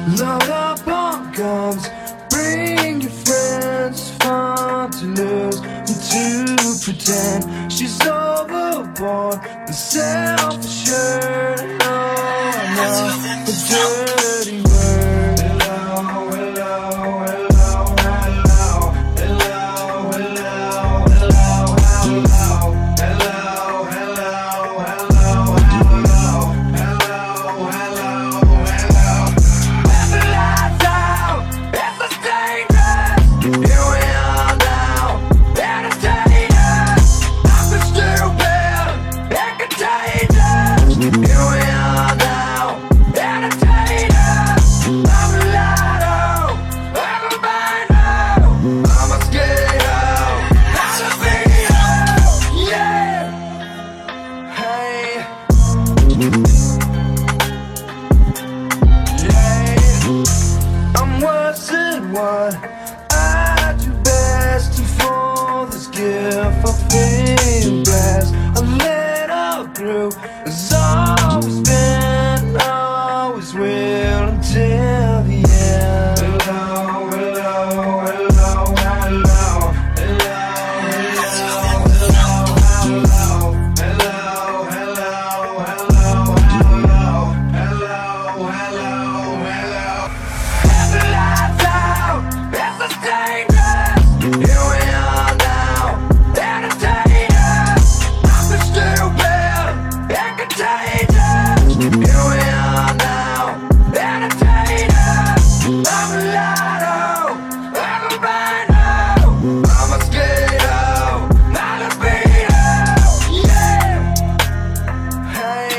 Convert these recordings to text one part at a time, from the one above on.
Load up on guns, bring your friends. It's fun to lose and to pretend she's overboard and self-assured. Oh, I know the dirty word. Hello, hello, hello, hello, hello, hello, hello, hello, hello, hello, hello, hello, hello, hello. As the lights out, it's the dangerous. Here we are now, entertainers. I'm stupid and contagious. Here we are now, entertainers. I'm a lotto, I'm a bino, I'm a skater, I'm a vino. Yeah, hey, yeah. I'm worse than what I do best. And for this gift I feel blessed. I let her through. It's always been, always will until the end. Hello, hello, hello, hello, hello, hello, hello, hello, hello, hello, hello, hello, hello. As the lights out, it's the dangerous. Here we are now, entertainers. I'm the stupid and contagious. Here we are now, entertainers. I'm a lotto, I'm a bino, I'm a skater, not a beater. Yeah, hey,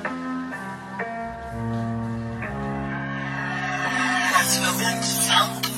yeah. That's what I'm